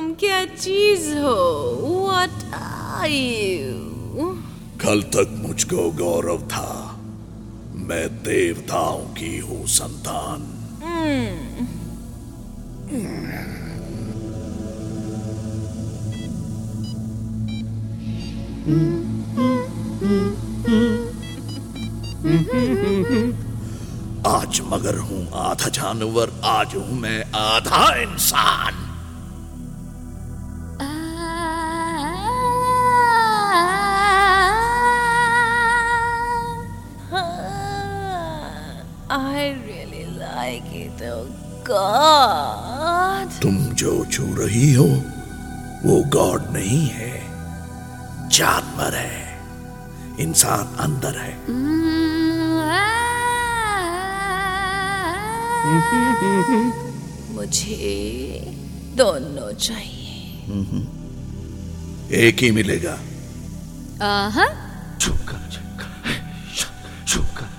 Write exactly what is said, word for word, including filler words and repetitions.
तुम क्या चीज हो? What are you? कल तक मुझको गौरव था मैं देवताओं की हूँ संतान। Hmm. आज मगर हूँ आधा जानवर, आज हूँ मैं आधा इंसान। I really like it, oh God. तुम जो छू रही हो वो गॉड नहीं है, जानवर है, इंसान अंदर है। मुझे दोनों चाहिए। एक ही मिलेगा। आहा। चुप कर, चुप कर, चुप कर।